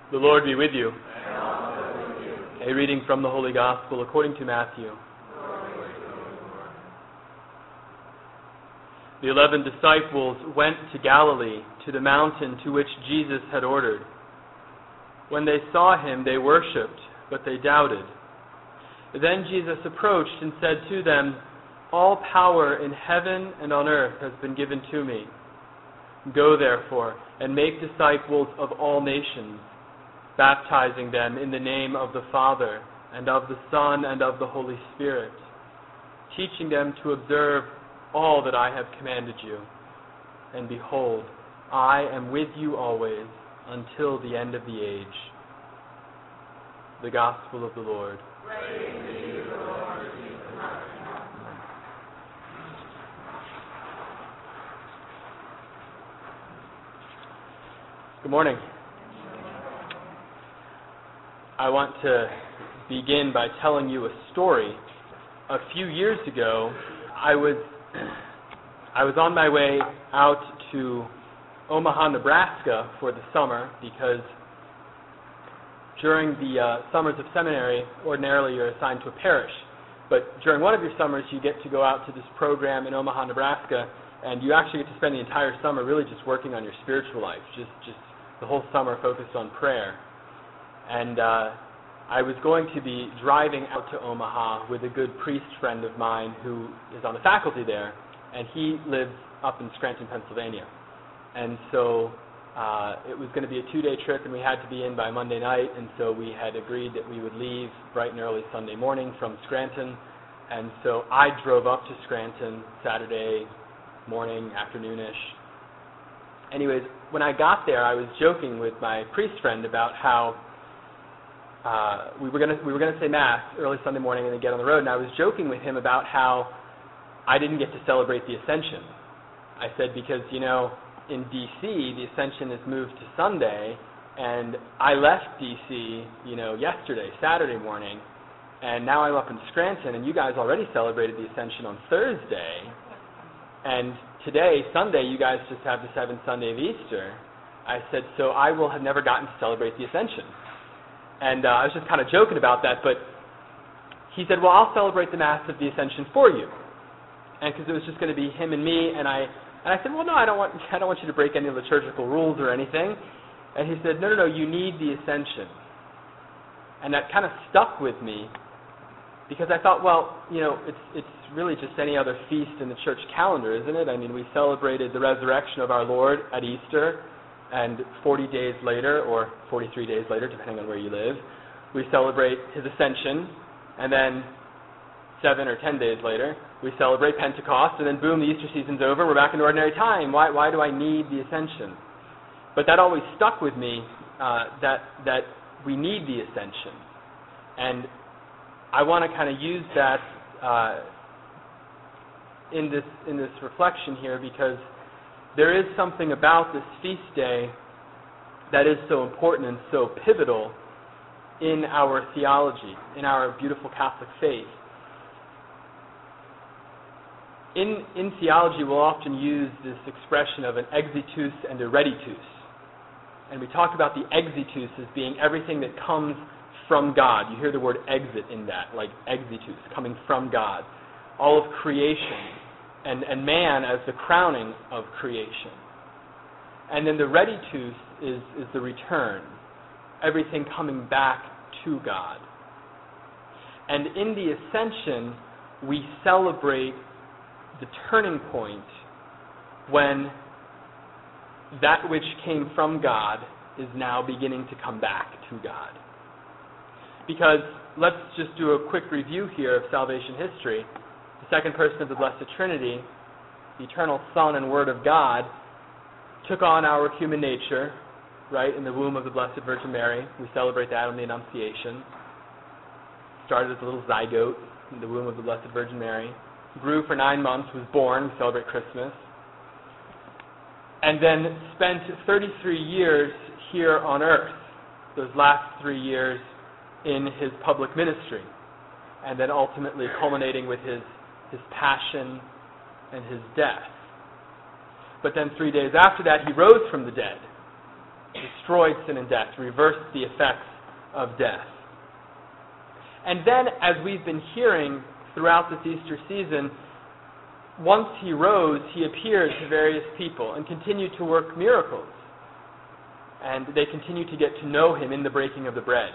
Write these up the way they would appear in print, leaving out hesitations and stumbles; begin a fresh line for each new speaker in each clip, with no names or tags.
The Lord be with you.
And also with you.
A reading from the Holy Gospel according to Matthew. The 11 disciples went to Galilee, to the mountain to which Jesus had ordered. When they saw him, they worshipped, but they doubted. Then Jesus approached and said to them, "All power in heaven and on earth has been given to me. Go therefore and make disciples of all nations, baptizing them in the name of the Father, and of the Son, and of the Holy Spirit, teaching them to observe all that I have commanded you. And behold, I am with you always, until the end of the age." The Gospel of the Lord.
Praise to you, Lord Jesus Christ.
Good morning. I want to begin by telling you a story. A few years ago, I was on my way out to Omaha, Nebraska for the summer, because during the summers of seminary, ordinarily you're assigned to a parish. But during one of your summers, you get to go out to this program in Omaha, Nebraska, and you actually get to spend the entire summer really just working on your spiritual life, just the whole summer focused on prayer. And I was going to be driving out to Omaha with a good priest friend of mine who is on the faculty there, and he lives up in Scranton, Pennsylvania. And so it was going to be a 2-day trip, and we had to be in by Monday night, and so we had agreed that we would leave bright and early Sunday morning from Scranton. And so I drove up to Scranton Saturday morning, afternoonish. Anyways, when I got there, I was joking with my priest friend about how we were gonna say Mass early Sunday morning and then get on the road, and I was joking with him about how I didn't get to celebrate the Ascension. I said, because, in D.C., the Ascension is moved to Sunday, and I left D.C., yesterday, Saturday morning, and now I'm up in Scranton, and you guys already celebrated the Ascension on Thursday, and today, Sunday, you guys just have the 7th Sunday of Easter. I said, so I will have never gotten to celebrate the Ascension. And I was just kind of joking about that, but he said, well, I'll celebrate the Mass of the Ascension for you. And because it was just going to be him and me, and I said, well, no, I don't want you to break any liturgical rules or anything. And he said, no, you need the Ascension. And that kind of stuck with me, because I thought, well, it's really just any other feast in the church calendar, isn't it? I mean, we celebrated the resurrection of our Lord at Easter, and 40 days later, or 43 days later, depending on where you live, we celebrate his Ascension, and then 7 or 10 days later, we celebrate Pentecost, and then boom, the Easter season's over, we're back in ordinary time. Why do I need the Ascension? But that always stuck with me, that we need the Ascension. And I want to kind of use that in this reflection here, because there is something about this feast day that is so important and so pivotal in our theology, in our beautiful Catholic faith. In theology, we'll often use this expression of an exitus and a reditus. And we talk about the exitus as being everything that comes from God. You hear the word exit in that, like exitus, coming from God. All of creation, and man as the crowning of creation. And then the reditus is the return, everything coming back to God. And in the Ascension, we celebrate the turning point when that which came from God is now beginning to come back to God. Because let's just do a quick review here of salvation history. The second person of the Blessed Trinity, the eternal Son and Word of God, took on our human nature, right, in the womb of the Blessed Virgin Mary. We celebrate that on the Annunciation. Started as a little zygote in the womb of the Blessed Virgin Mary. Grew for 9 months, was born, we celebrate Christmas. And then spent 33 years here on earth, those last 3 years in his public ministry, and then ultimately culminating with his passion and his death. But then 3 days after that, he rose from the dead. destroyed sin and death, reversed the effects of death. And then, as we've been hearing throughout this Easter season, once he rose, he appeared to various people and continued to work miracles. And they continued to get to know him in the breaking of the bread.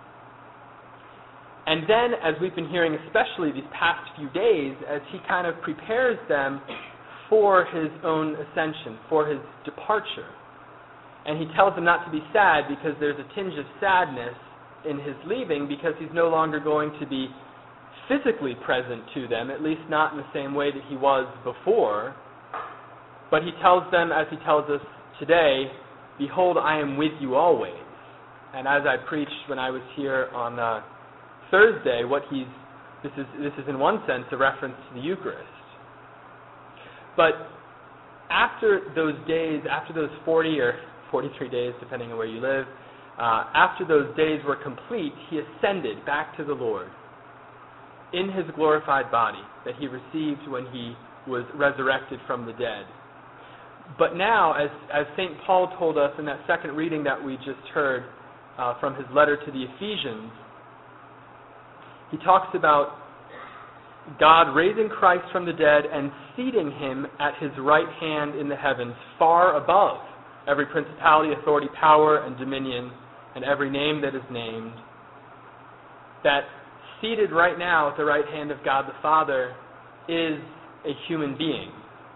And then, as we've been hearing, especially these past few days, as he kind of prepares them for his own ascension, for his departure. And he tells them not to be sad because there's a tinge of sadness in his leaving, because he's no longer going to be physically present to them, at least not in the same way that he was before. But he tells them, as he tells us today, "Behold, I am with you always." And as I preached when I was here on Thursday, this is in one sense a reference to the Eucharist. But after those days, after those 40 or 43 days, depending on where you live, after those days were complete, he ascended back to the Lord in his glorified body that he received when he was resurrected from the dead. But now, as St. Paul told us in that second reading that we just heard from his letter to the Ephesians, he talks about God raising Christ from the dead and seating him at his right hand in the heavens, far above every principality, authority, power, and dominion, and every name that is named. That seated right now at the right hand of God the Father is a human being.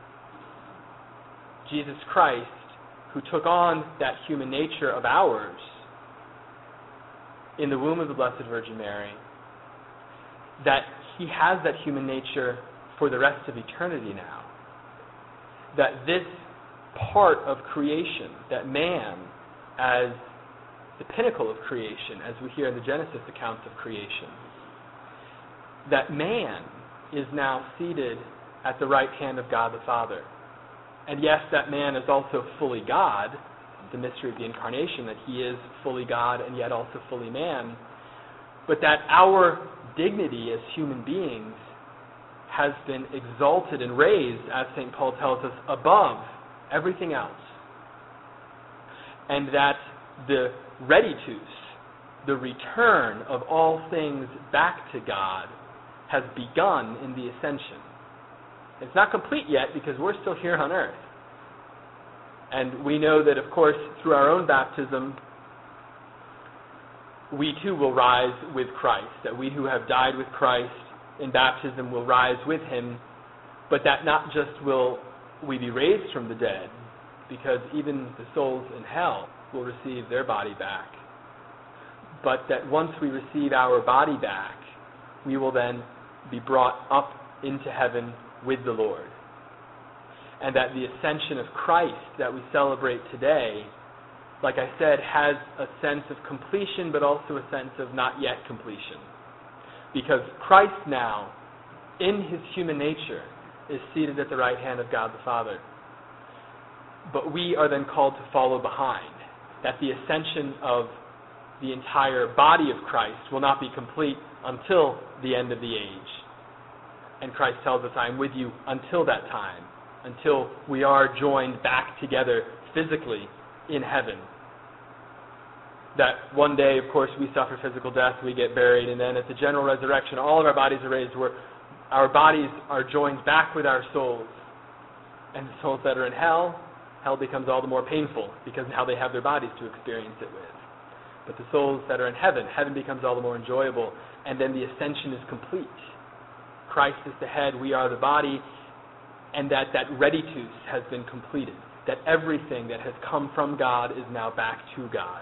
Jesus Christ, who took on that human nature of ours in the womb of the Blessed Virgin Mary, that he has that human nature for the rest of eternity now. That this part of creation, that man, as the pinnacle of creation, as we hear in the Genesis accounts of creation, that man is now seated at the right hand of God the Father. And yes, that man is also fully God, the mystery of the Incarnation, that he is fully God and yet also fully man, but that our dignity as human beings has been exalted and raised, as St. Paul tells us, above everything else. And that the reditus, the return of all things back to God, has begun in the ascension. It's not complete yet because we're still here on earth. And we know that, of course, through our own baptism, we too will rise with Christ, that we who have died with Christ in baptism will rise with him, but that not just will we be raised from the dead, because even the souls in hell will receive their body back, but that once we receive our body back, we will then be brought up into heaven with the Lord. And that the ascension of Christ that we celebrate today, like I said, has a sense of completion, but also a sense of not yet completion. Because Christ now, in his human nature, is seated at the right hand of God the Father. But we are then called to follow behind. That the ascension of the entire body of Christ will not be complete until the end of the age. And Christ tells us, I am with you until that time, until we are joined back together physically in heaven. That one day, of course, we suffer physical death, we get buried, and then at the general resurrection, all of our bodies are raised, where our bodies are joined back with our souls. And the souls that are in hell becomes all the more painful, because now they have their bodies to experience it with. But the souls that are in heaven becomes all the more enjoyable, and then the ascension is complete. Christ is the head, we are the body, and that reditus has been completed. That everything that has come from God is now back to God.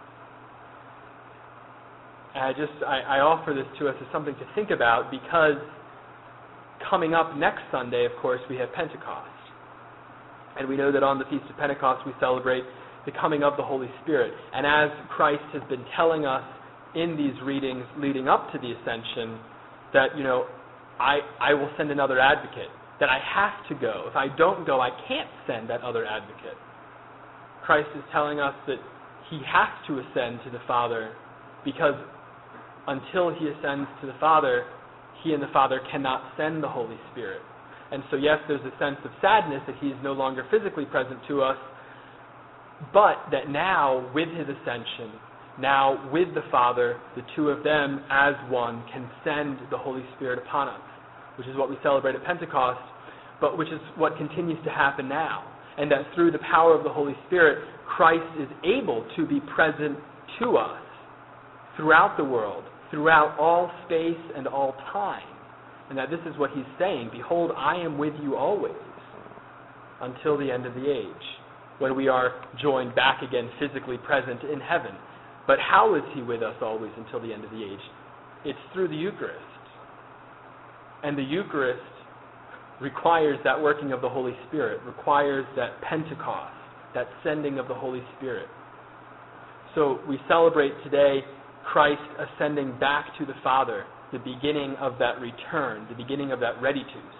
And I offer this to us as something to think about, because coming up next Sunday, of course, we have Pentecost. And we know that on the Feast of Pentecost we celebrate the coming of the Holy Spirit. And as Christ has been telling us in these readings leading up to the Ascension, that, I will send another advocate, that I have to go. If I don't go, I can't send that other advocate. Christ is telling us that he has to ascend to the Father, because until he ascends to the Father, he and the Father cannot send the Holy Spirit. And so yes, there's a sense of sadness that he's no longer physically present to us, but that now, with his ascension, now with the Father, the two of them as one can send the Holy Spirit upon us, which is what we celebrate at Pentecost, but which is what continues to happen now. And that through the power of the Holy Spirit, Christ is able to be present to us throughout the world, throughout all space and all time. And that this is what he's saying, behold, I am with you always until the end of the age, when we are joined back again physically present in heaven. But how is he with us always until the end of the age? It's through the Eucharist. And the Eucharist requires that working of the Holy Spirit, requires that Pentecost, that sending of the Holy Spirit. So we celebrate today Christ ascending back to the Father, the beginning of that return, the beginning of that reditus.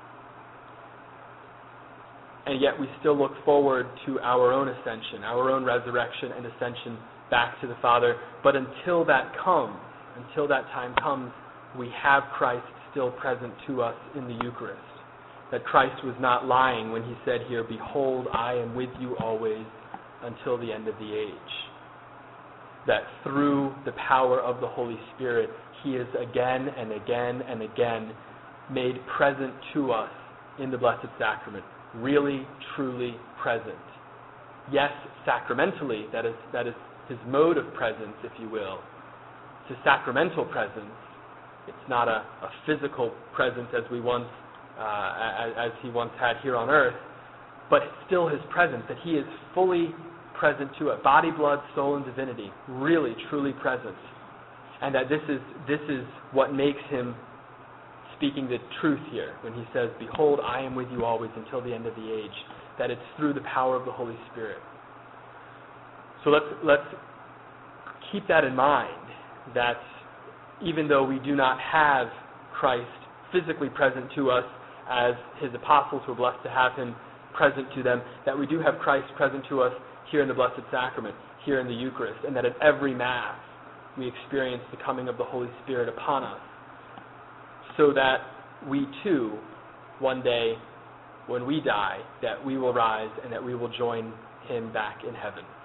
And yet we still look forward to our own ascension, our own resurrection and ascension back to the Father. But until that comes, until that time comes, we have Christ still present to us in the Eucharist. That Christ was not lying when he said here, behold, I am with you always until the end of the age. That through the power of the Holy Spirit, he is again and again and again made present to us in the Blessed Sacrament. Really, truly present. Yes, sacramentally, that is his mode of presence, if you will. It's a sacramental presence. It's not a physical presence as he once had here on earth, but still his presence, that he is fully present to it, body, blood, soul, and divinity, really, truly present. And that this is what makes him speaking the truth here when he says, behold, I am with you always until the end of the age, that it's through the power of the Holy Spirit. So let's keep that in mind, that even though we do not have Christ physically present to us as his apostles were blessed to have him present to them, that we do have Christ present to us here in the Blessed Sacrament, here in the Eucharist, and that at every Mass we experience the coming of the Holy Spirit upon us, so that we too, one day, when we die, that we will rise and that we will join him back in heaven.